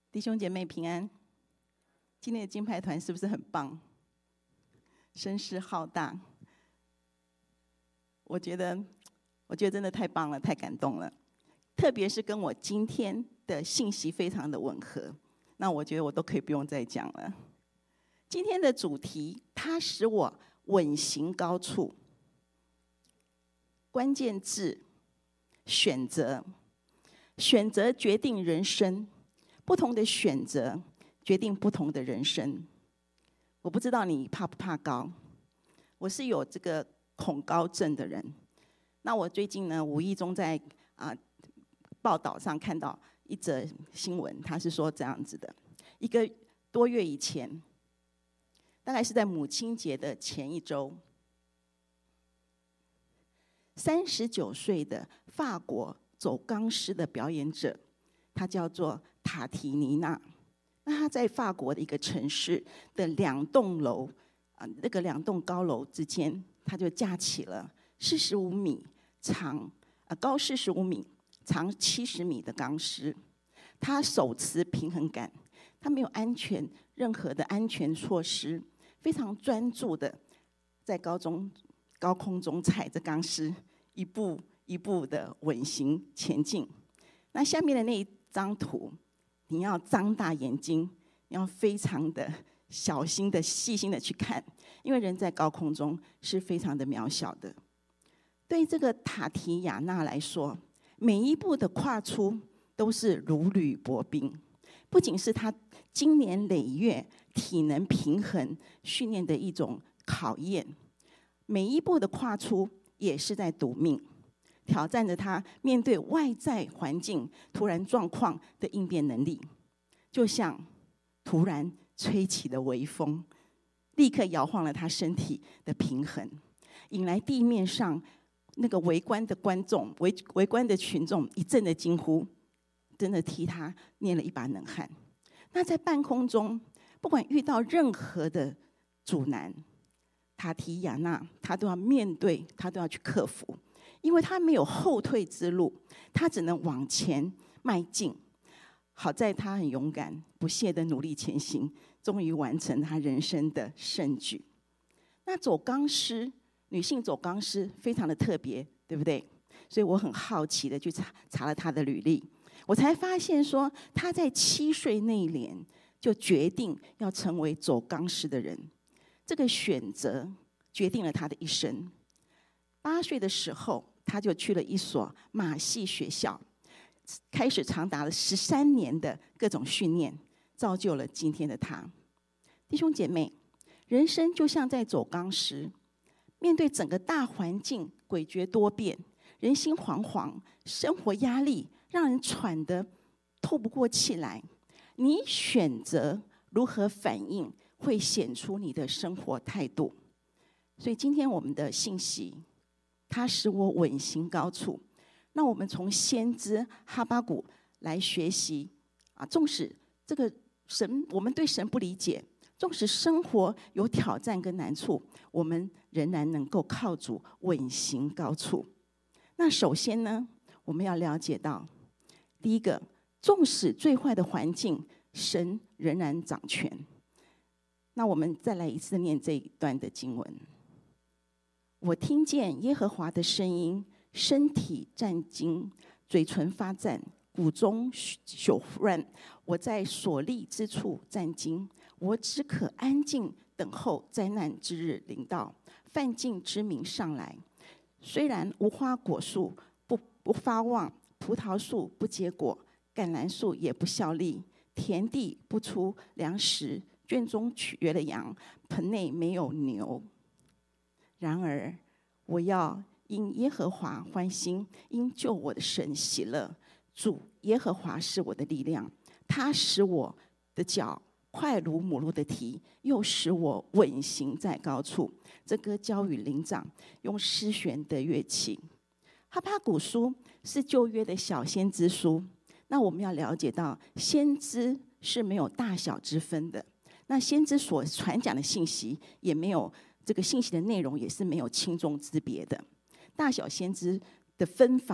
弟兄姐妹平安。今天的金牌团是不是很棒？声势浩大，我觉得真的太棒了，太感动了。特别是跟我今天的信息非常的吻合，那我觉得我都可以不用再讲了。今天的主题，它使我稳行高处。关键字：选择。选择决定人生，不同的选择决定不同的人生。我不知道你怕不怕高？我是有这个恐高症的人。那我最近呢，无意中在报道上看到一则新闻，他是说这样子的：一个多月以前，大概是在母亲节的前一周，39岁的法国走钢丝的表演者，他叫做塔提尼娜。那他在法国的一个城市的2栋楼，那个2栋高楼之间，他就架起了45米长，高45米、长70米的钢丝。他手持平衡杆，他没有任何的安全措施，非常专注的在高空中踩着钢丝，一步一步的稳行前进。那下面的那一张图，你要张大眼睛，你要非常的小心的、细心的去看，因为人在高空中是非常的渺小的。对这个塔提亚娜来说，每一步的跨出都是如履薄冰，不仅是她经年累月体能平衡训练的一种考验，每一步的跨出也是在赌命，挑战着他面对外在环境突然状况的应变能力，就像突然吹起的微风，立刻摇晃了他身体的平衡，引来地面上那个围观的观众、围观的群众一阵的惊呼，真的替他捏了一把冷汗。那在半空中，不管遇到任何的阻难，塔提亚娜她都要面对，她都要去克服。因为他没有后退之路，他只能往前迈进。好在他很勇敢，不懈的努力前行，终于完成他人生的盛举。那走钢丝，女性走钢丝非常的特别，对不对？所以我很好奇的去查了她的履历，我才发现说，她在7岁那一年就决定要成为走钢丝的人。这个选择决定了她的一生。8岁的时候，他就去了一所马戏学校，开始长达了13年的各种训练，造就了今天的他。弟兄姐妹，人生就像在走钢丝，面对整个大环境诡谲多变，人心惶惶，生活压力让人喘得透不过气来。你选择如何反应，会显出你的生活态度。所以今天我们的信息，它使我稳行高处。那我们从先知哈巴谷来学习纵使这个神，我们对神不理解，纵使生活有挑战跟难处，我们仍然能够靠主稳行高处。那首先呢，我们要了解到，第一个，纵使最坏的环境，神仍然掌权。那我们再来一次念这一段的经文。我听见耶和华的声音，身体战惊，嘴唇发战，骨中朽乱。我在所立之处战惊，我只可安静等候灾难之日临到，犯境之民上来。虽然无花果树不发旺，葡萄树不结果，橄榄树也不效力，田地不出粮食，圈中缺了羊，盆内没有牛。然而，我要因耶和华欢心，因救我的神喜乐。主耶和华是我的力量，他使我的脚快如母鹿的蹄，又使我稳行在高处。这歌交与灵长，用诗弦的乐器。哈巴谷书是旧约的小先知书。那我们要了解到，先知是没有大小之分的。那先知所传讲的信息也没有，这个信息的内容也是没有轻重之别的。大小先知的分法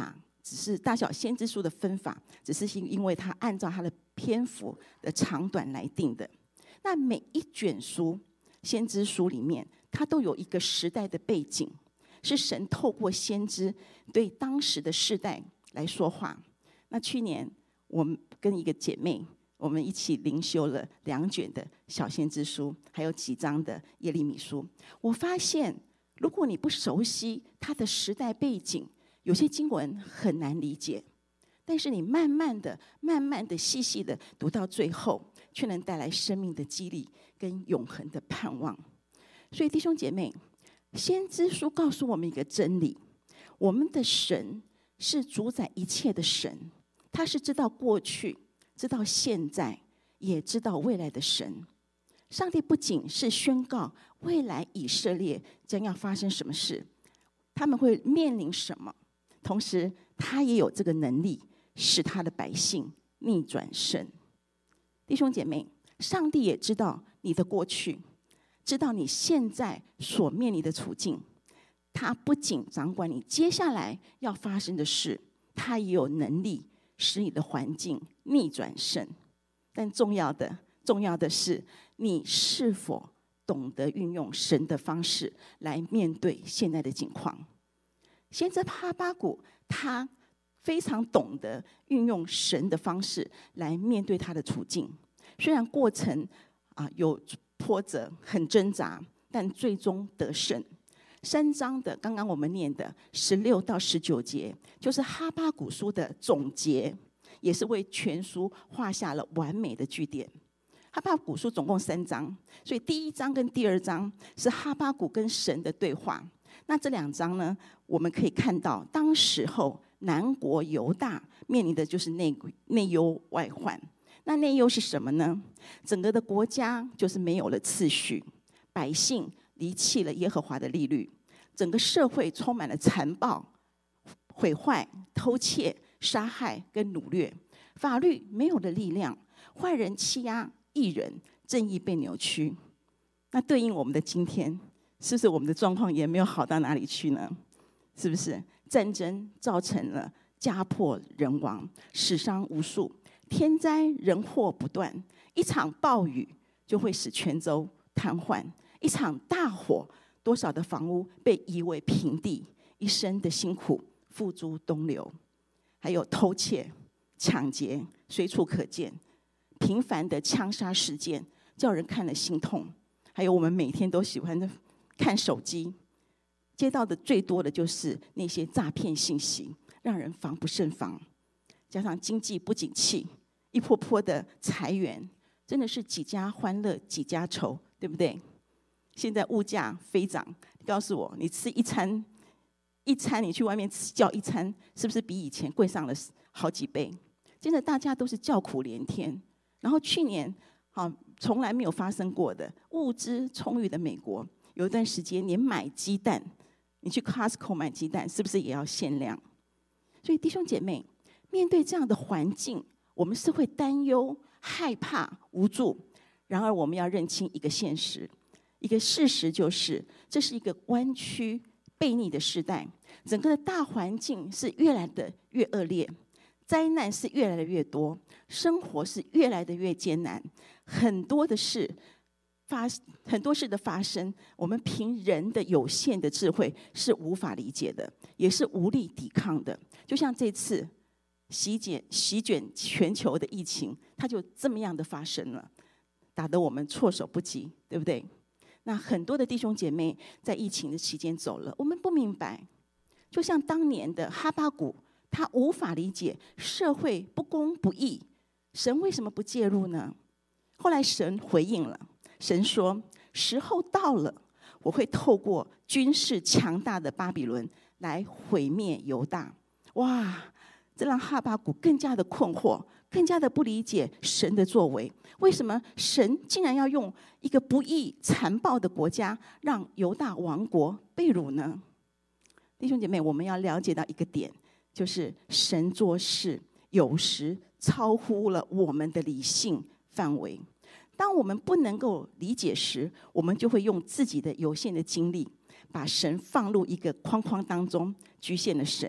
只是大小先知书的分法，只是因为它按照它的篇幅的长短来定的。那每一卷书先知书里面，它都有一个时代的背景，是神透过先知对当时的世代来说话。那去年我们跟一个姐妹，我们一起灵修了2卷的小先知书，还有几章的耶利米书。我发现，如果你不熟悉它的时代背景，有些经文很难理解。但是你慢慢的、细细的读到最后，却能带来生命的激励跟永恒的盼望。所以弟兄姐妹，先知书告诉我们一个真理：我们的神是主宰一切的神，他是知道过去、知道现在，也知道未来的神。上帝不仅是宣告未来以色列将要发生什么事，他们会面临什么，同时他也有这个能力使他的百姓逆转胜。弟兄姐妹，上帝也知道你的过去，知道你现在所面临的处境，他不仅掌管你接下来要发生的事，他也有能力使你的环境逆转胜。但重要的是，你是否懂得运用神的方式来面对现在的境况。先知哈巴谷他非常懂得运用神的方式来面对他的处境，虽然过程有波折，很挣扎，但最终得胜。3章的刚刚我们念的16到19节，就是哈巴谷书的总结，也是为全书画下了完美的句点。哈巴谷书总共3章，所以第1章跟第2章是哈巴谷跟神的对话。那这2章呢，我们可以看到当时候南国犹大面临的就是内忧外患。那内忧是什么呢？整个的国家就是没有了次序，百姓离弃了耶和华的律例，整个社会充满了残暴、毁坏、偷窃、杀害跟掳掠，法律没有了力量，坏人欺压义人，正义被扭曲。那对应我们的今天，是不是我们的状况也没有好到哪里去呢？是不是战争造成了家破人亡，死伤无数，天灾人祸不断，一场暴雨就会使全州瘫痪，一场大火，多少的房屋被夷为平地，一生的辛苦付诸东流。还有偷窃、抢劫随处可见，频繁的枪杀事件叫人看了心痛。还有我们每天都喜欢的看手机，接到的最多的就是那些诈骗信息，让人防不胜防。加上经济不景气，一波波的裁员，真的是几家欢乐几家愁，对不对？现在物价飞涨，你告诉我，你吃一餐，你去外面叫一餐，是不是比以前贵上了好几倍？现在大家都是叫苦连天。然后去年从来没有发生过的物资充裕的美国，有一段时间连买鸡蛋，你去 Costco 买鸡蛋，是不是也要限量？所以弟兄姐妹，面对这样的环境，我们是会担忧、害怕、无助。然而我们要认清一个现实，一个事实就是，这是一个弯曲悖逆的时代，整个的大环境是越来的越恶劣，灾难是越来的越多，生活是越来的越艰难，很多事的发生，我们凭人的有限的智慧是无法理解的，也是无力抵抗的。就像这次席卷全球的疫情，它就这么样的发生了，打得我们措手不及，对不对？那很多的弟兄姐妹在疫情的期间走了，我们不明白，就像当年的哈巴谷，他无法理解社会不公不义，神为什么不介入呢？后来神回应了，神说：时候到了，我会透过军事强大的巴比伦来毁灭犹大。哇，这让哈巴谷更加的困惑，更加的不理解神的作为。为什么神竟然要用一个不义残暴的国家让犹大亡国被掳呢？弟兄姐妹，我们要了解到一个点，就是神做事有时超乎了我们的理性范围。当我们不能够理解时，我们就会用自己的有限的精力，把神放入一个框框当中，局限了神。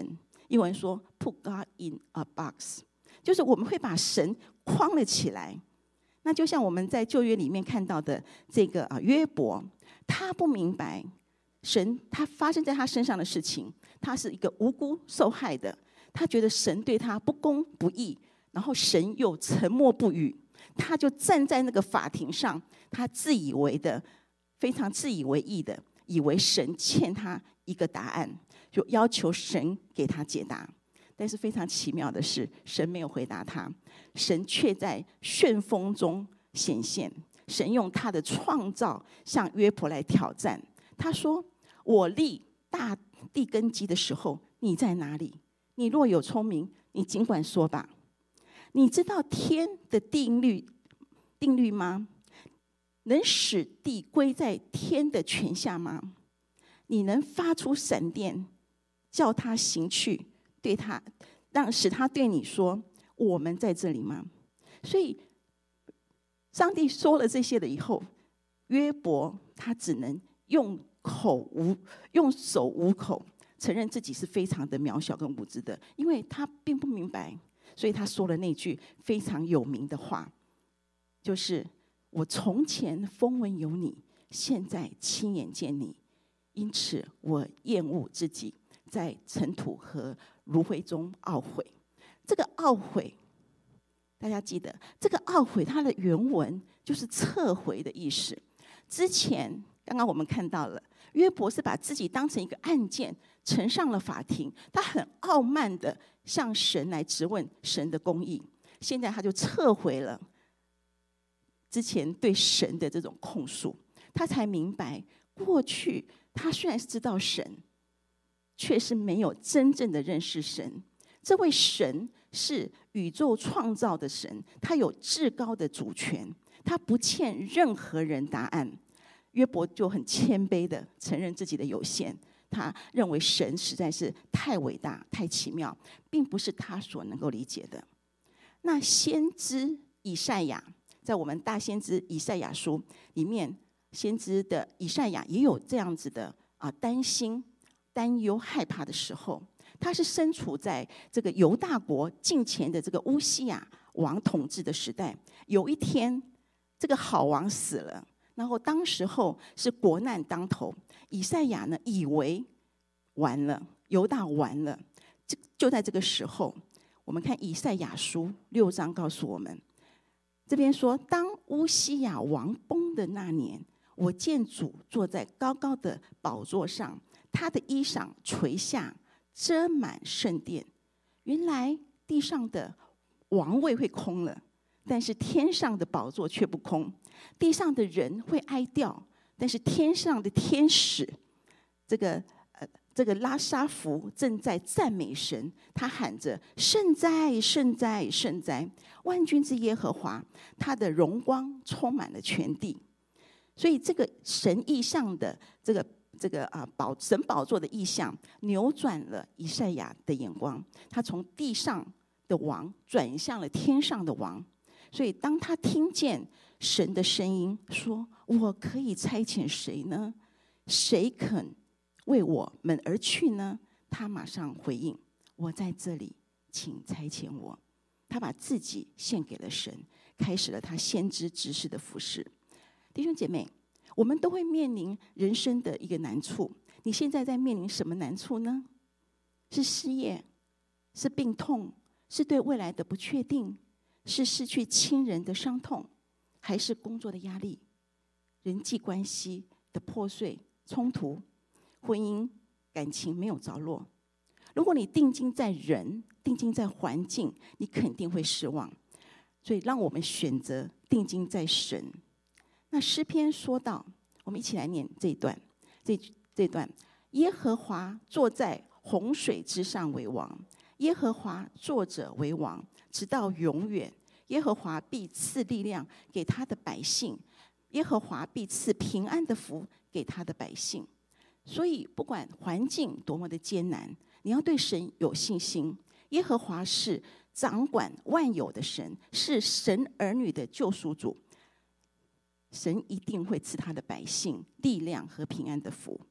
英文说 put God in a box， 就是我们会把神框了起来。那就像我们在旧约里面看到的这个约伯，他不明白神他发生在他身上的事情，他是一个无辜受害的，他觉得神对他不公不义，然后神又沉默不语，他就站在那个法庭上，他自以为的非常自以为意的，以为神欠他一个答案，就要求神给他解答。但是非常奇妙的是，神没有回答他，神却在旋风中显现。神用他的创造向约伯来挑战，他说：我立大地根基的时候，你在哪里？你若有聪明，你尽管说吧。你知道天的定律吗？能使地归在天的权下吗？你能发出闪电，叫他行去，对他使他对你说：我们在这里吗？所以上帝说了这些了以后，约伯他只能用手无口，承认自己是非常的渺小跟无知的，因为他并不明白，所以他说了那句非常有名的话，就是我从前风闻有你，现在亲眼见你，因此我厌恶自己，在尘土和炉灰中懊悔。这个懊悔，大家记得，这个懊悔它的原文就是撤回的意思。之前刚刚我们看到了，约伯是把自己当成一个案件呈上了法庭，他很傲慢的向神来质问神的公义。现在他就撤回了之前对神的这种控诉，他才明白，过去他虽然是知道神，却是没有真正的认识神。这位神是宇宙创造的神，他有至高的主权，他不欠任何人答案。约伯就很谦卑的承认自己的有限，他认为神实在是太伟大、太奇妙，并不是他所能够理解的。那先知以赛亚，在我们大先知以赛亚书里面，先知的以赛亚也有这样子的担心、担忧、害怕的时候。他是身处在这个犹大国近前的这个乌西雅王统治的时代。有一天，这个好王死了，然后当时候是国难当头，以赛亚呢以为完了，犹大完了。就在这个时候，我们看以赛亚书6章告诉我们，这边说：当乌西雅王崩的那年，我见主坐在高高的宝座上，他的衣裳垂下，遮满圣殿。原来地上的王位会空了，但是天上的宝座却不空。地上的人会哀悼，但是天上的天使，这个拉沙弗正在赞美神，他喊着：圣哉，圣哉，圣哉！万军之耶和华，他的荣光充满了全地。所以这个神意象的神宝座的意象，扭转了以赛亚的眼光，他从地上的王转向了天上的王。所以当他听见神的声音说：我可以差遣谁呢？谁肯为我们而去呢？他马上回应：我在这里，请差遣我。他把自己献给了神，开始了他先知执事的服事。弟兄姐妹，我们都会面临人生的一个难处。你现在在面临什么难处呢？是失业，是病痛，是对未来的不确定，是失去亲人的伤痛，还是工作的压力，人际关系的破碎冲突，婚姻感情没有着落？如果你定睛在人，定睛在环境，你肯定会失望。所以让我们选择定睛在神。那诗篇说到，我们一起来念这一段，这段：耶和华坐在洪水之上为王，耶和华坐着为王，直到永远。耶和华必赐力量给他的百姓，耶和华必赐平安的福给他的百姓。所以不管环境多么的艰难，你要对神有信心。耶和华是掌管万有的神，是神儿女的救赎主。神一定会赐他的百姓力量和平安的福。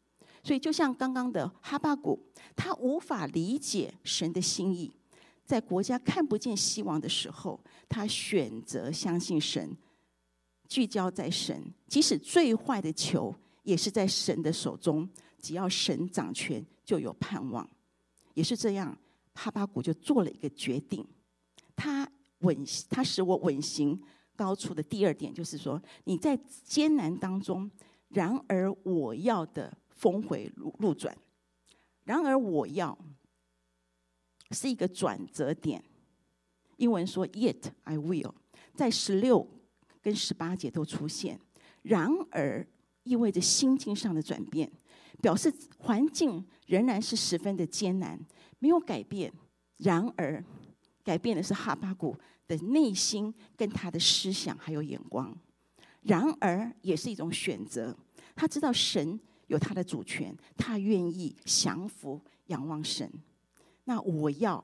所以就像刚刚的哈巴谷，他无法理解神的心意，在国家看不见希望的时候，他选择相信神，聚焦在神，即使最坏的球也是在神的手中，只要神掌权，就有盼望。也是这样，哈巴谷就做了一个决定，他使我稳行高处的第二点就是说，你在艰难当中，然而我要的峰回路转，然而我要是一个转折点。英文说 Yet I will， 在16跟18节都出现。然而意味着心境上的转变，表示环境仍然是十分的艰难，没有改变。然而改变的是哈巴谷的内心跟他的思想还有眼光。然而也是一种选择，他知道神有他的主权，他愿意降服仰望神。那我要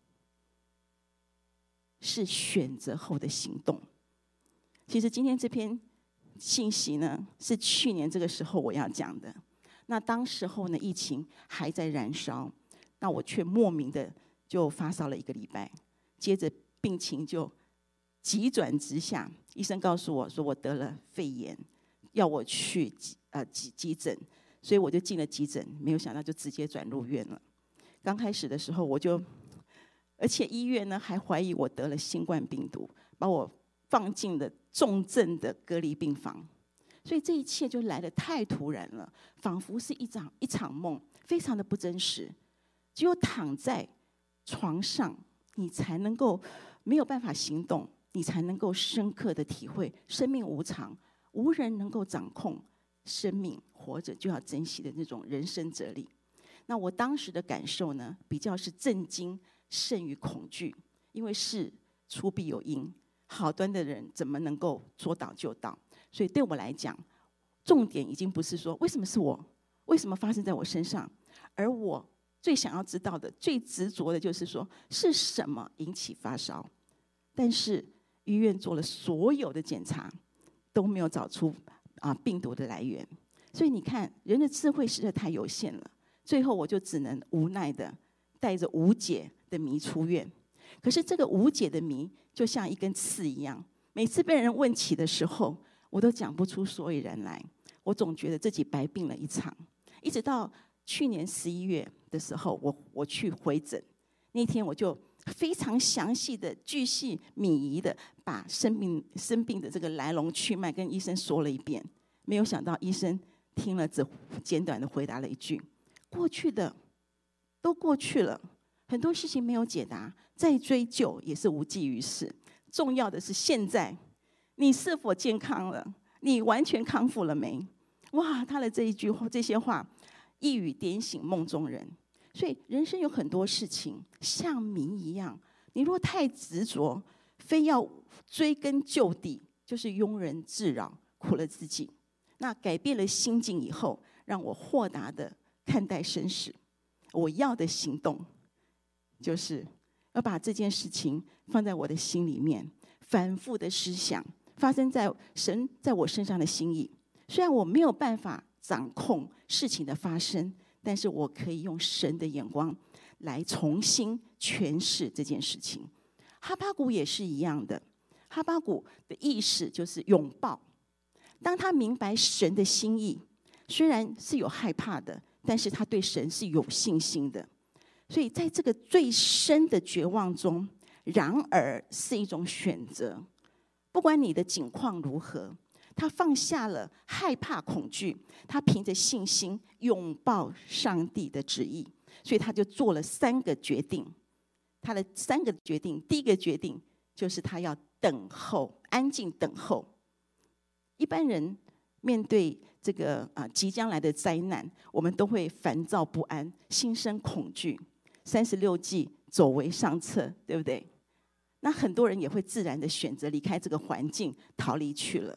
是选择后的行动。其实今天这篇信息呢，是去年这个时候我要讲的。那当时候呢，疫情还在燃烧，那我却莫名的就发烧了1个礼拜，接着病情就急转直下。医生告诉我说我得了肺炎，要我去急诊，所以我就进了急诊，没有想到就直接转入院了。刚开始的时候而且医院呢还怀疑我得了新冠病毒，把我放进了重症的隔离病房。所以这一切就来得太突然了，仿佛是一场梦，非常的不真实。只有躺在床上，你才能够没有办法行动，你才能够深刻的体会生命无常，无人能够掌控生命，活着就要珍惜的那种人生哲理。那我当时的感受呢，比较是震惊胜于恐惧，因为事出必有因，好端的人怎么能够说倒就倒？所以对我来讲，重点已经不是说为什么是我，为什么发生在我身上，而我最想要知道的、最执着的就是说是什么引起发烧。但是医院做了所有的检查，都没有找出病毒的来源。所以你看，人的智慧实在太有限了。最后我就只能无奈的带着无解的谜出院。可是这个无解的谜就像一根刺一样，每次被人问起的时候，我都讲不出所以然来。我总觉得自己白病了一场。一直到去年11月的时候，我去回诊，那天我就非常详细的、巨细靡遗的把生病的这个来龙去脉跟医生说了一遍。没有想到医生听了，只简短的回答了一句：过去的都过去了，很多事情没有解答，再追究也是无济于事。重要的是现在你是否健康了，你完全康复了没？哇，他的这些话一语点醒梦中人。所以人生有很多事情像谜一样，你若太执着，非要追根究底，就是庸人自扰，苦了自己。那改变了心境以后，让我豁达的看待生死。我要的行动就是要把这件事情放在我的心里面，反复的思想发生在神在我身上的心意。虽然我没有办法掌控事情的发生，但是我可以用神的眼光来重新诠释这件事情。哈巴谷也是一样的，哈巴谷的意识就是拥抱。当他明白神的心意，虽然是有害怕的，但是他对神是有信心的。所以在这个最深的绝望中，然而是一种选择。不管你的境况如何，他放下了害怕恐惧，他凭着信心拥抱上帝的旨意。所以他就做了3个决定。他的3个决定，第一个决定就是他要等候，安静等候。一般人面对这个即将来的灾难，我们都会烦躁不安，心生恐惧。36计走为上策，对不对？那很多人也会自然的选择离开这个环境，逃离去了。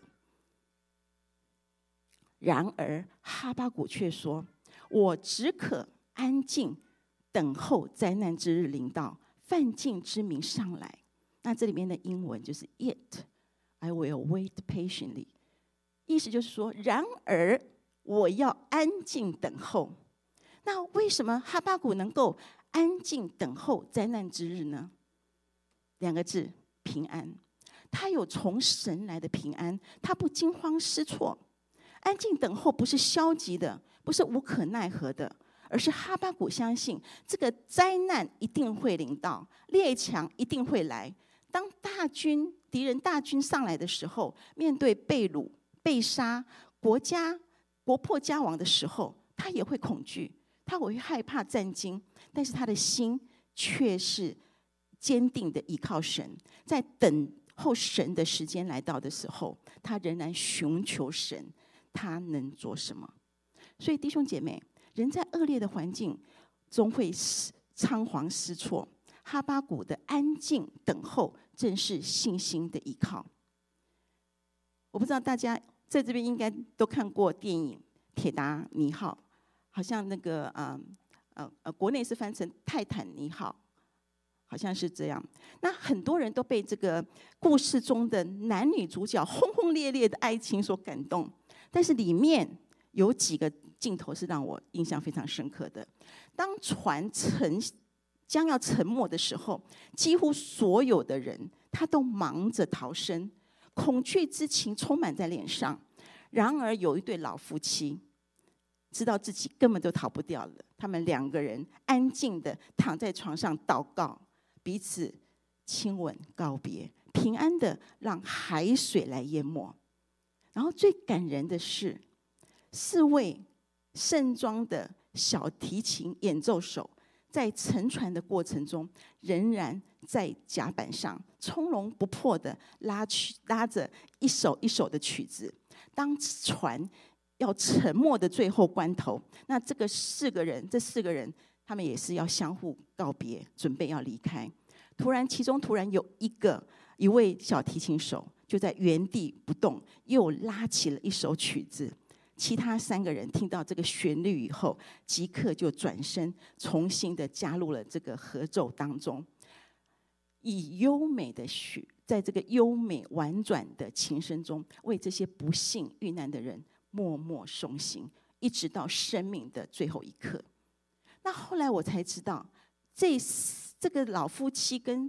然而哈巴谷却说：我只可安静等候灾难之日临到，犯境之民上来。那这里面的英文就是 Yet I will wait patiently， 意思就是说，然而我要安静等候。 那为什么哈巴谷能够安静等候灾难之日呢？2个字：平安。他有从神来的平安，他不惊慌失措。安静等候不是消极的，不是无可奈何的，而是哈巴谷相信这个灾难一定会临到，列强一定会来。当敌人大军上来的时候，面对被掳、被杀、国破家亡的时候，他也会恐惧，他会害怕战惊，但是他的心却是坚定的依靠神。在等候神的时间来到的时候，他仍然寻求神，他能做什么？所以弟兄姐妹，人在恶劣的环境中会仓皇失措，哈巴谷的安静等候正是信心的依靠。我不知道大家在这边应该都看过电影《铁达尼号》，好像那个国内是翻成《泰坦尼号》，好像是这样。那很多人都被这个故事中的男女主角轰轰烈烈的爱情所感动，但是里面有几个镜头是让我印象非常深刻的。当船将要沉没的时候，几乎所有的人他都忙着逃生，恐惧之情充满在脸上。然而有一对老夫妻知道自己根本都逃不掉了，他们2个人安静的躺在床上祷告，彼此亲吻告别，平安的让海水来淹没。然后最感人的是，4位盛装的小提琴演奏手在沉船的过程中，仍然在甲板上从容不迫的拉着一首一首的曲子。当船要沉没的最后关头，那这4个人他们也是要相互告别，准备要离开。其中突然有一位小提琴手就在原地不动，又拉起了一首曲子。其他3个人听到这个旋律以后，即刻就转身，重新的加入了这个合奏当中，在这个优美婉转的琴声中，为这些不幸遇难的人默默诵行，一直到生命的最后一刻。那后来我才知道，这对老夫妻跟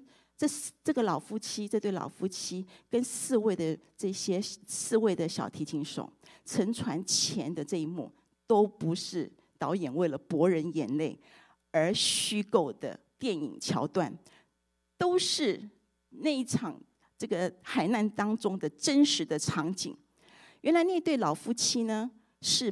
4位的小提琴手沉船前的这一幕，都不是导演为了博人眼泪而虚构的电影桥段，都是那一场这个海难当中的真实的场景。原来那对老夫妻呢，是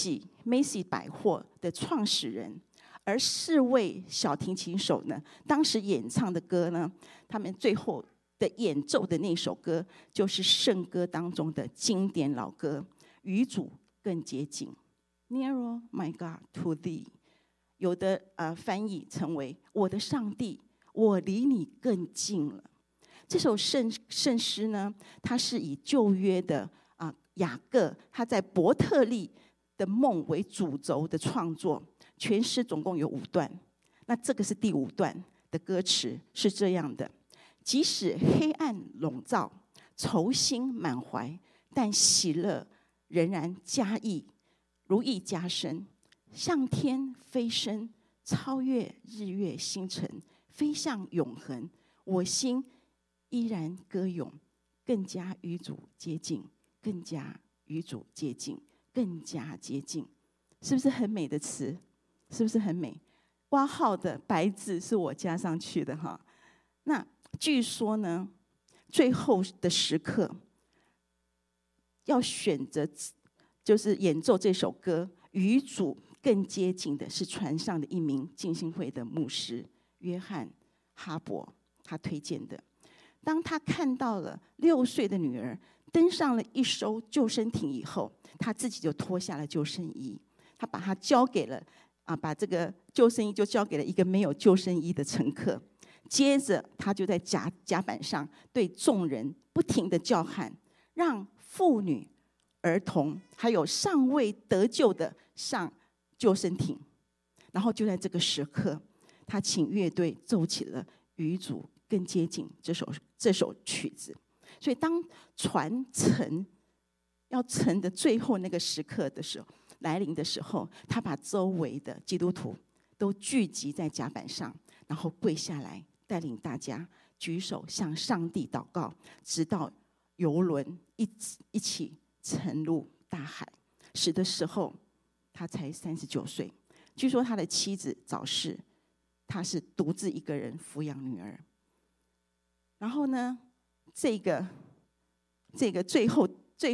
Macy 百货的创始人，而4位小提琴手呢，当时演唱的歌呢，他们最后的演奏的那首歌，就是圣歌当中的经典老歌，与主更接近 ，Nearer my God to thee。有的翻译成为我的上帝，我离你更近了。这首圣诗呢，它是以旧约的雅各他在伯特利的梦为主轴的创作，全诗总共有5段。那这个是第5段的歌词是这样的：即使黑暗笼罩，愁心满怀，但喜乐仍然如意加深，向天飞升，超越日月星辰，飞向永恒。我心依然歌咏，更加与主接近，更加与主接近，更加接近。是不是很美的词？是不是很美？括号的白字是我加上去的哈。那据说呢，最后的时刻要选择就是演奏这首歌与主更接近的，是船上的一名浸信会的牧师约翰哈伯，他推荐的。当他看到了6岁的女儿登上了一艘救生艇以后，他自己就脱下了救生衣，他把它交给了把这个救生衣就交给了一个没有救生衣的乘客。接着他就在甲板上对众人不停的叫喊，让妇女、儿童还有尚未得救的上救生艇。然后就在这个时刻，他请乐队奏起了与主更接近这首曲子。所以当船要沉的最后那个时刻的时候， 来临的时候，他把周围的基督徒都聚集在甲板上，然后跪下来，带领大家举手向上帝祷告，直到游轮一起沉入大海。死的时候，他才39岁。据说他的妻子早逝，他是独自一个人抚养女儿。然后呢，这个最后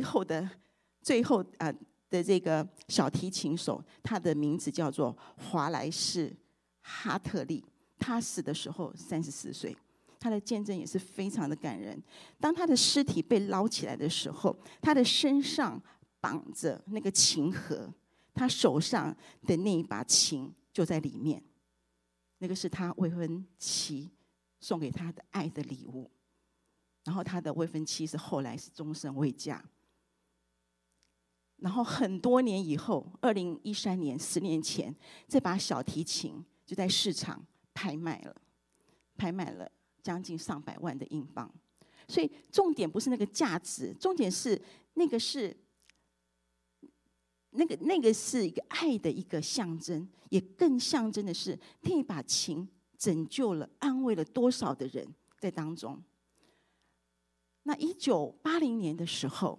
的这个小提琴手，他的名字叫做华莱士·哈特利。他死的时候34岁，他的见证也是非常的感人。当他的尸体被捞起来的时候，他的身上绑着那个琴盒，他手上的那一把琴就在里面。那个是他未婚妻送给他的爱的礼物。然后他的未婚妻是后来是终身未嫁。然后很多年以后，2013年，10年前，这把小提琴就在市场拍卖了将近上百万的英镑。所以重点不是那个价值，重点是那个是一个爱的一个象征，也更象征的是那把琴拯救了、安慰了多少的人在当中。那1980年的时候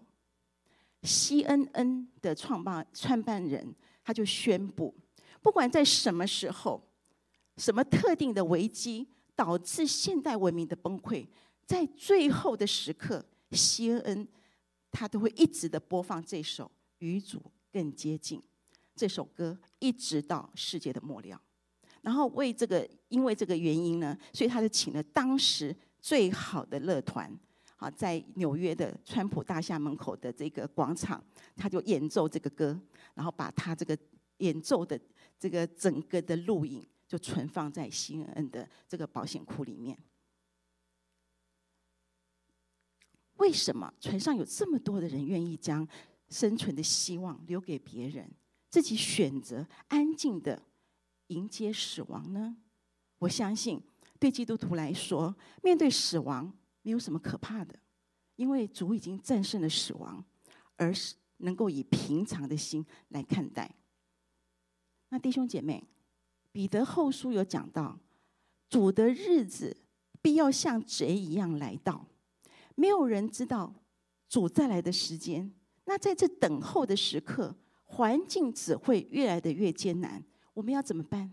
，CNN 的创办人他就宣布，不管在什么时候、什么特定的危机导致现代文明的崩溃，在最后的时刻 ，CNN 他都会一直的播放这首《与主更接近》这首歌，一直到世界的末了。然后因为这个原因呢，所以他就请了当时最好的乐团。好，在纽约的川普大厦门口的这个广场，他就演奏这个歌，然后把他这个演奏的这个整个的录影就存放在 CNN 的这个保险库里面。为什么船上有这么多的人愿意将生存的希望留给别人，自己选择安静的迎接死亡呢？我相信，对基督徒来说，面对死亡没有什么可怕的，因为主已经战胜了死亡，而是能够以平常的心来看待。那弟兄姐妹，彼得后书有讲到，主的日子必要像贼一样来到，没有人知道主再来的时间。那在这等候的时刻，环境只会越来的越艰难，我们要怎么办？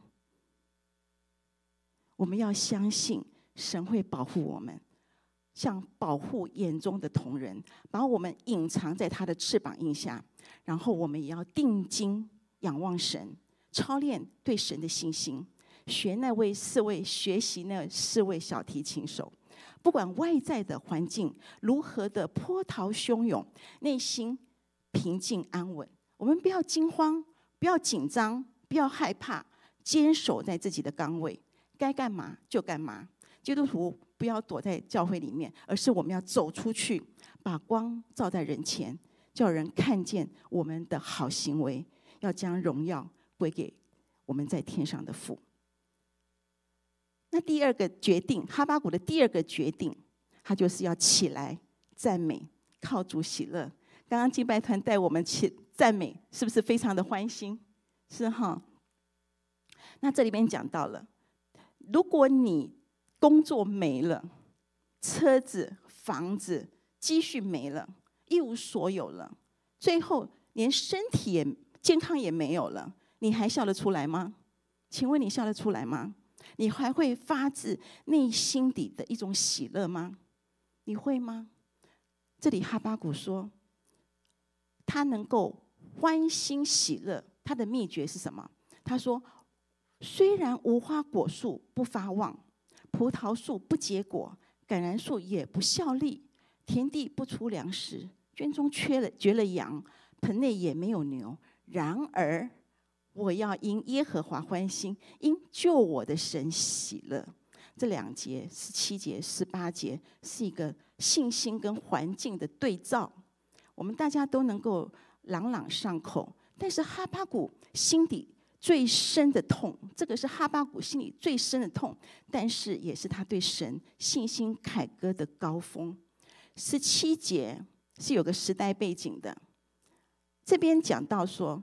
我们要相信神会保护我们，像保护眼中的瞳人，把我们隐藏在他的翅膀荫下。然后我们也要定睛仰望神，操练对神的信心，学习那4位小提琴手。不管外在的环境如何的波涛汹涌，内心平静安稳。我们不要惊慌，不要紧张，不要害怕，坚守在自己的岗位，该干嘛就干嘛。基督徒不要躲在教会里面，而是我们要走出去，把光照在人前，叫人看见我们的好行为，要将荣耀归给我们在天上的父。那第二个决定，哈巴谷的第二个决定，他就是要起来赞美，靠主喜乐。刚刚敬拜团带我们起赞美，是不是非常的欢欣？是哈。那这里边讲到了，如果你工作没了，车子、房子、积蓄没了，一无所有了，最后连身体健康也没有了，你还笑得出来吗？请问你笑得出来吗？你还会发自内心底的一种喜乐吗？你会吗？这里哈巴谷说，他能够欢欣喜乐，他的秘诀是什么？他说，虽然无花果树不发旺，葡萄树不结果，橄榄树也不效力，田地不出粮食，圈中绝了羊，盆内也没有牛，然而我要因耶和华欢心，因救我的神喜乐。这2节17节18节是一个信心跟环境的对照，我们大家都能够朗朗上口。但是哈巴谷心底最深的痛，这个是哈巴谷心里最深的痛，但是也是他对神信心凯歌的高峰。17节是有个时代背景的，这边讲到说，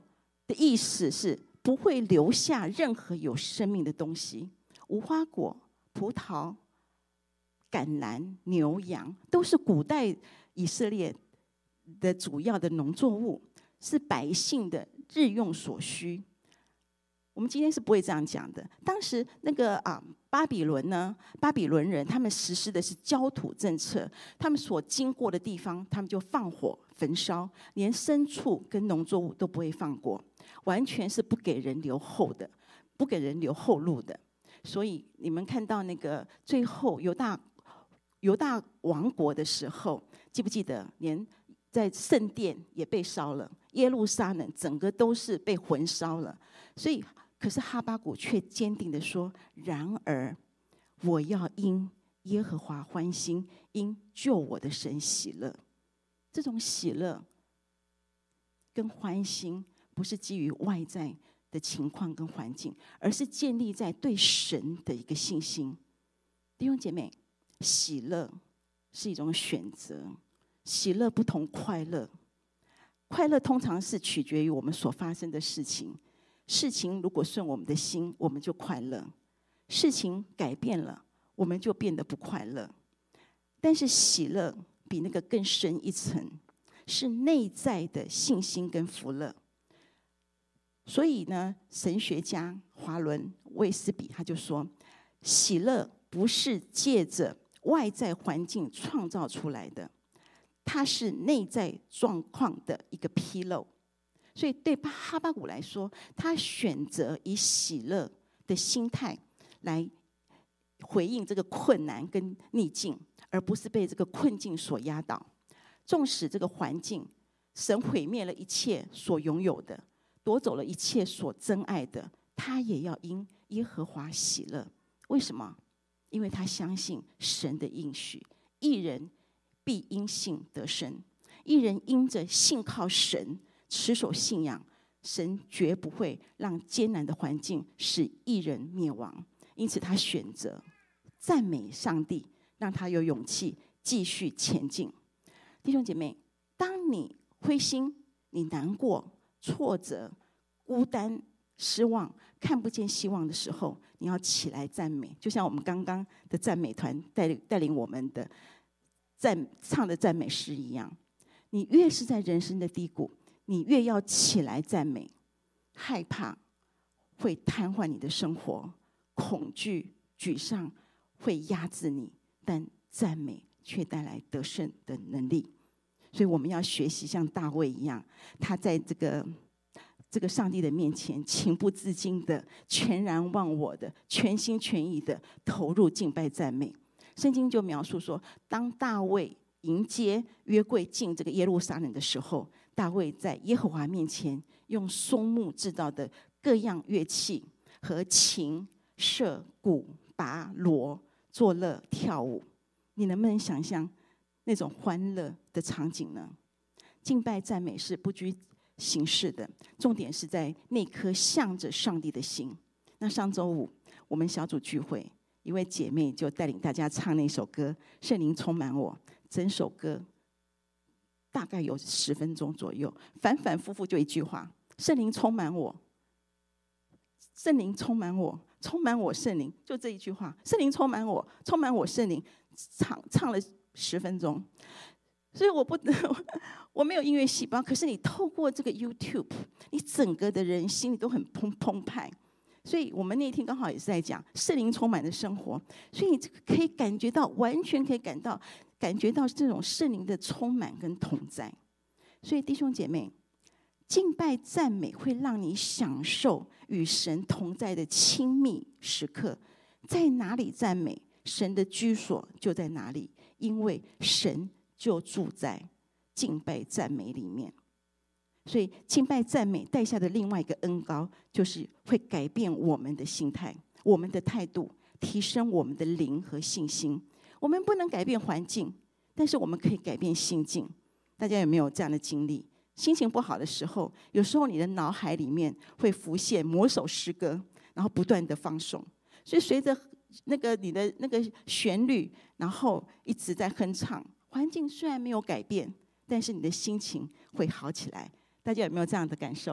的意思是不会留下任何有生命的东西。无花果、葡萄、橄榄、牛羊都是古代以色列的主要的农作物，是百姓的日用所需。我们今天是不会这样讲的。当时那个巴比伦人他们实施的是焦土政策，他们所经过的地方，他们就放火焚烧，连牲畜跟农作物都不会放过，完全是不给人留后的，不给人留后路的。所以你们看到那个最后犹大王国的时候，记不记得连在圣殿也被烧了，耶路撒冷整个都是被焚烧了。所以可是哈巴谷却坚定地说，然而我要因耶和华欢心，因救我的神喜乐。这种喜乐跟欢心不是基于外在的情况跟环境，而是建立在对神的一个信心。弟兄姐妹，喜乐是一种选择，喜乐不同快乐。快乐通常是取决于我们所发生的事情，事情如果顺我们的心，我们就快乐；事情改变了，我们就变得不快乐。但是喜乐比那个更深一层，是内在的信心跟福乐。所以呢，神学家华伦卫斯比他就说，喜乐不是借着外在环境创造出来的，它是内在状况的一个披露。所以对哈巴谷来说，他选择以喜乐的心态来回应这个困难跟逆境，而不是被这个困境所压倒。纵使这个环境，神毁灭了一切所拥有的，夺走了一切所珍爱的，他也要因耶和华喜乐。为什么？因为他相信神的应许，义人必因信得生。义人因着信靠神，持守信仰，神绝不会让艰难的环境使义人灭亡。因此他选择赞美上帝，让他有勇气继续前进。弟兄姐妹，当你灰心、你难过、挫折、孤单、失望、看不见希望的时候，你要起来赞美，就像我们刚刚的赞美团带领我们的唱的赞美诗一样。你越是在人生的低谷，你越要起来赞美。害怕会瘫痪你的生活，恐惧、沮丧会压制你，但赞美却带来得胜的能力。所以我们要学习像大卫一样，他在这个上帝的面前情不自禁的、全然忘我的、全心全意的投入敬拜赞美。圣经就描述说，当大卫迎接约柜进这个耶路撒冷的时候，大卫在耶和华面前用松木制造的各样乐器和琴、瑟、鼓、拔、锣作乐跳舞。你能不能想象那种欢乐的场景呢？敬拜赞美是不拘形式的，重点是在那颗向着上帝的心。那上周五我们小组聚会，一位姐妹就带领大家唱那首歌《圣灵充满我》，整首歌大概有10分钟左右，反反复复就一句话：圣灵充满我，圣灵充满我，充满我圣灵，就这一句话，圣灵充满我，充满我圣灵，唱了10分钟。所以我没有音乐细胞，可是你透过这个 YouTube， 你整个的人心里都很澎湃。所以我们那天刚好也是在讲圣灵充满的生活，所以你可以感觉到，完全可以感觉到这种圣灵的充满跟同在。所以弟兄姐妹，敬拜赞美会让你享受与神同在的亲密时刻。在哪里赞美，神的居所就在哪里，因为神就住在敬拜赞美里面。所以敬拜赞美带下的另外一个恩膏，就是会改变我们的心态、我们的态度，提升我们的灵和信心。我们不能改变环境，但是我们可以改变心境。大家有没有这样的经历？心情不好的时候，有时候你的脑海里面会浮现某首诗歌，然后不断的放送，所以随着你的那个旋律，然后一直在哼唱。环境虽然没有改变，但是你的心情会好起来。大家有没有这样的感受？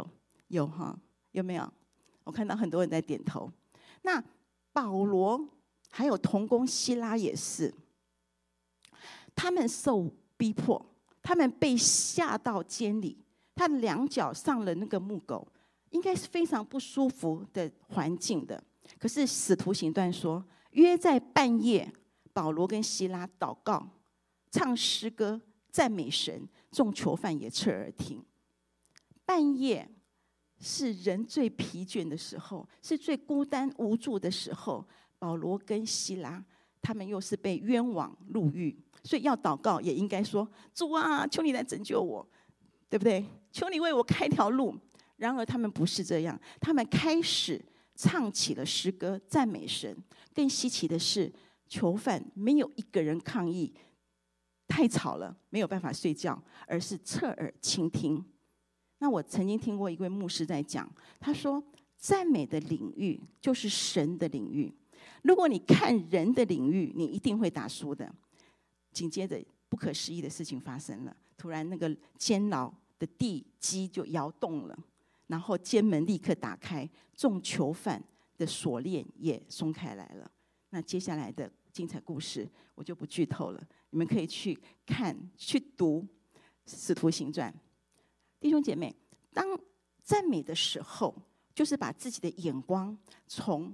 有哈？有没有？我看到很多人在点头。那保罗还有同工希拉也是，他们受逼迫，他们被下到监里，他的两脚上了那个木狗，应该是非常不舒服的环境的。可是使徒行传说，约在半夜，保罗跟希拉祷告、唱诗歌、赞美神，众囚犯也侧耳听。半夜是人最疲倦的时候，是最孤单无助的时候。保罗跟希拉他们又是被冤枉入狱，所以要祷告也应该说：主啊，求你来拯救我，对不对？求你为我开条路。然而他们不是这样，他们开始唱起了诗歌，赞美神。更稀奇的是，囚犯没有一个人抗议太吵了，没有办法睡觉，而是侧耳倾听。那我曾经听过一位牧师在讲，他说赞美的领域就是神的领域，如果你看人的领域，你一定会打输的。紧接着不可思议的事情发生了，突然那个监牢的地基就摇动了，然后监门立刻打开，众囚犯的锁链也松开来了。那接下来的精彩故事我就不剧透了，你们可以去看去读《使徒行传》。弟兄姐妹，当赞美的时候，就是把自己的眼光从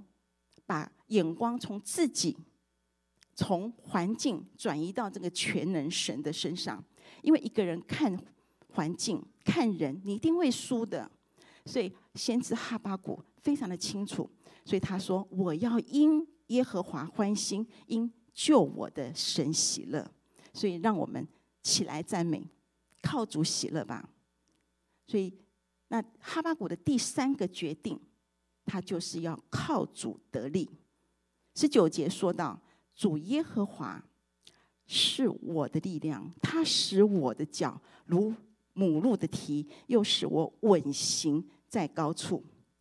自己、从环境转移到这个全能神的身上。因为一个人看环境、看人，你一定会输的。所以先知哈巴谷非常的清楚，所以他说：“我要因耶和华欢心，因救我的神喜乐。”所以让我们起来赞美，靠主喜乐吧。所以那哈巴谷的第3个决定，他就是要靠主得力。19节说到：“主耶和华是我的力量，他使我的脚如母鹿的蹄，又使我稳行在高处。”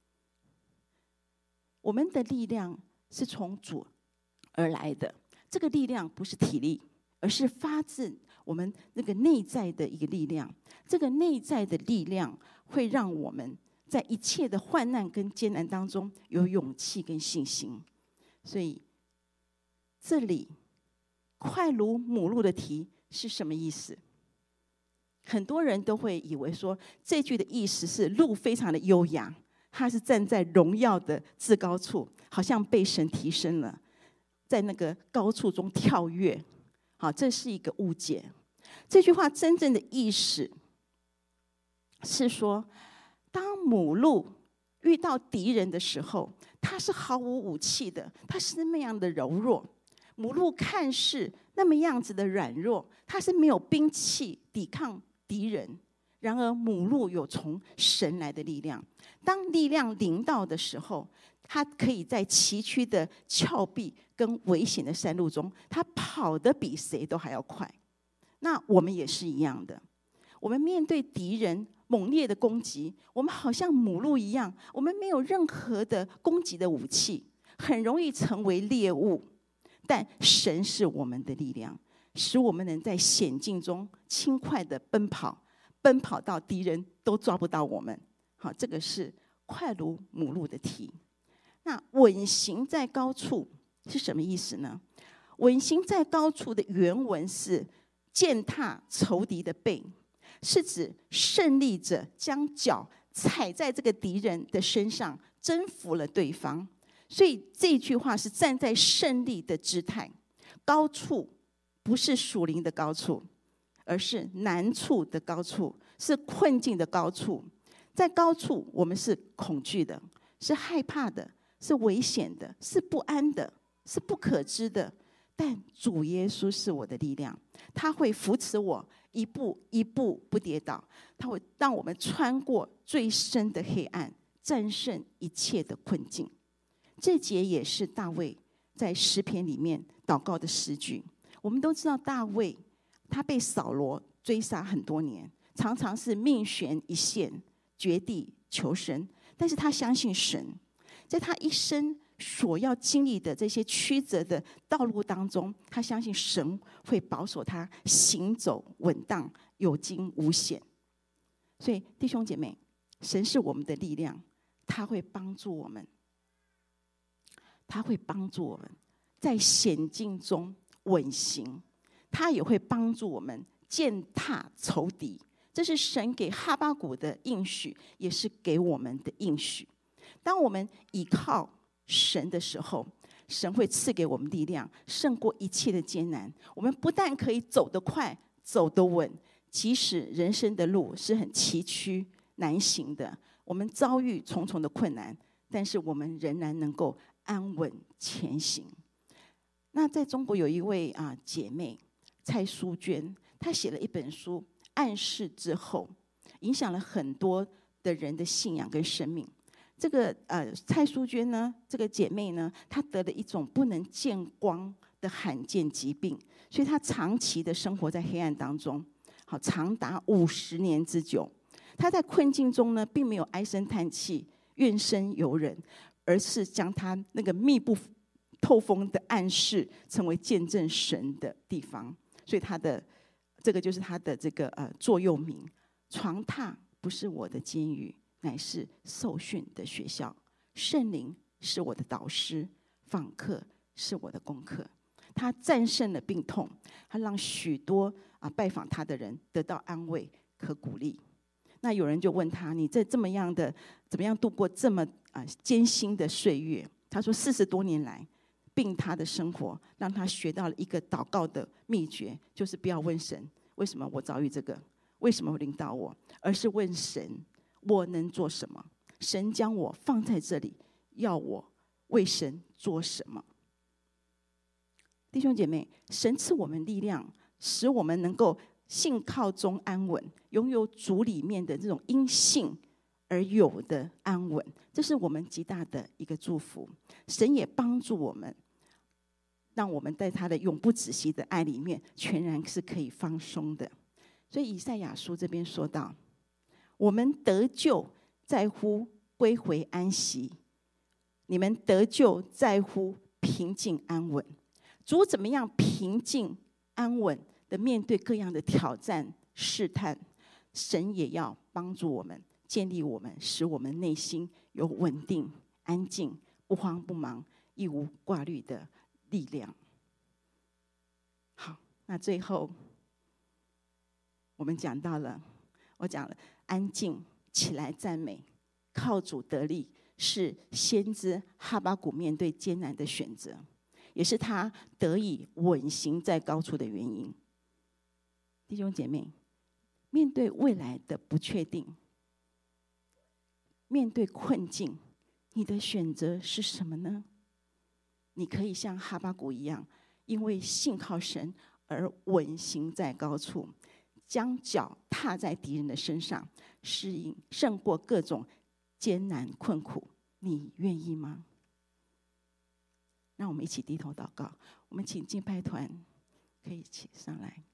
我们的力量是从主而来的，这个力量不是体力，而是发自我们那个内在的一个力量。这个内在的力量会让我们在一切的患难跟艰难当中有勇气跟信心。所以这里快如母鹿的蹄是什么意思？很多人都会以为说这句的意思是鹿非常的优雅，它是站在荣耀的至高处，好像被神提升了，在那个高处中跳跃。好，这是一个误解。这句话真正的意思是说，当母鹿遇到敌人的时候，它是毫无武器的，它是那样的柔弱。母鹿看似那么样子的软弱，它是没有兵器抵抗敌人。然而母鹿有从神来的力量，当力量临到的时候，它可以在崎岖的峭壁跟危险的山路中，它跑得比谁都还要快。那我们也是一样的，我们面对敌人猛烈的攻击，我们好像母鹿一样，我们没有任何的攻击的武器，很容易成为猎物。但神是我们的力量，使我们能在险境中轻快的奔跑到敌人都抓不到我们。好，这个是快如母鹿的蹄。那稳行在高处是什么意思呢？稳行在高处的原文是践踏仇敌的背，是指胜利者将脚踩在这个敌人的身上，征服了对方。所以这句话是站在胜利的姿态。高处不是属灵的高处，而是难处的高处，是困境的高处。在高处我们是恐惧的，是害怕的，是危险的，是不安的，是不可知的。但主耶稣是我的力量，他会扶持我一步一步不跌倒，他会让我们穿过最深的黑暗，战胜一切的困境。这节也是大卫在诗篇里面祷告的诗句。我们都知道大卫他被扫罗追杀很多年，常常是命悬一线，绝地求生。但是他相信神，在他一生所要经历的这些曲折的道路当中，他相信神会保守他行走稳当，有惊无险。所以弟兄姐妹， 神是我们的力量，他会帮助我们，他会帮助我们在险境中稳行，他也会帮助我们践踏仇敌。这是神给哈巴谷的应许，也是给我们的应许。当我们倚靠神的时候，神会赐给我们力量，胜过一切的艰难。我们不但可以走得快，走得稳，即使人生的路是很崎岖难行的，我们遭遇重重的困难，但是我们仍然能够安稳前行。那在中国有一位姐妹蔡淑娟，她写了一本书《暗示之后》，影响了很多的人的信仰跟生命。这个蔡淑娟呢，这个姐妹呢，她得了一种不能见光的罕见疾病，所以她长期的生活在黑暗当中，好，长达50年之久。她在困境中呢，并没有唉声叹气、怨声尤人，而是将她那个密不透风的暗室成为见证神的地方。所以她的这个就是她的这个座右铭：床榻不是我的监狱，乃是受训的学校。圣灵是我的导师，访客是我的功课。他战胜了病痛，他让许多拜访他的人得到安慰和鼓励。那有人就问他：你这怎么样度过这么艰辛的岁月？他说：40多年来，病他的生活让他学到了一个祷告的秘诀，就是不要问神为什么我遭遇这个，为什么会领导我，而是问神我能做什么？神将我放在这里，要我为神做什么？弟兄姐妹，神赐我们力量，使我们能够信靠中安稳，拥有主里面的这种因信而有的安稳，这是我们极大的一个祝福。神也帮助我们，让我们在他的永不止息的爱里面，全然是可以放松的。所以以赛亚书这边说到，我们得救在乎归回安息，你们得救在乎平静安稳。主怎么样平静安稳的面对各样的挑战试探，神也要帮助我们，建立我们，使我们内心有稳定安静、不慌不忙、一无挂虑的力量。好，那最后我们讲到了，我讲了安静起来赞美，靠主得力，是先知哈巴谷面对艰难的选择，也是他得以稳行在高处的原因。弟兄姐妹，面对未来的不确定，面对困境，你的选择是什么呢？你可以像哈巴谷一样，因为信靠神而稳行在高处，将脚踏在敌人的身上，适应胜过各种艰难困苦。你愿意吗？让我们一起低头祷告。我们请敬拜团可以起上来。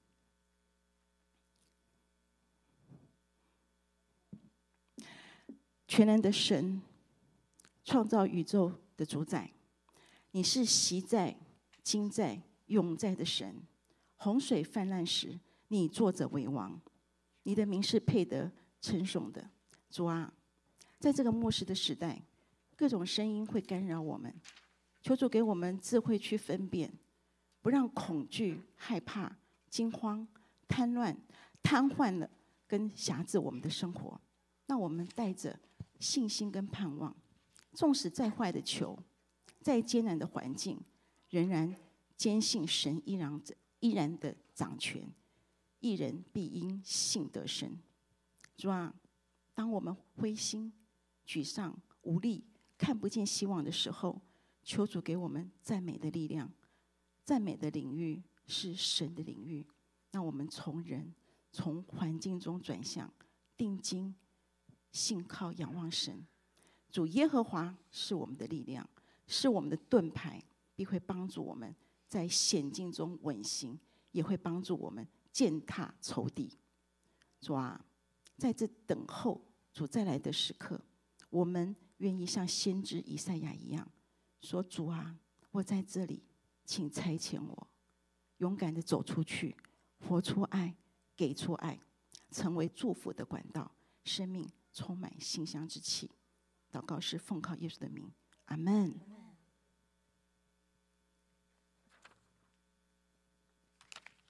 全能的神，创造宇宙的主宰，你是昔在、今在、永在的神。洪水泛滥时，你坐着为王，你的名是配得称颂的。主啊，在这个末世的时代，各种声音会干扰我们，求主给我们智慧去分辨，不让恐惧、害怕、惊慌、瘫痪了跟辖制我们的生活。让我们带着信心跟盼望，纵使再坏的球，再艰难的环境，仍然坚信神依然的掌权，一人必因信得生。主啊，当我们灰心、沮丧、无力、看不见希望的时候，求主给我们赞美的力量。赞美的领域是神的领域，让我们从环境中转向，定睛信靠仰望神。主耶和华是我们的力量，是我们的盾牌，必会帮助我们在险境中稳行，也会帮助我们践踏仇敌。主啊，在这等候主再来的时刻，我们愿意像先知以赛亚一样说：主啊，我在这里，请差遣我，勇敢的走出去，活出爱，给出爱，成为祝福的管道，生命充满馨香之气。祷告是奉靠耶稣的名，阿门。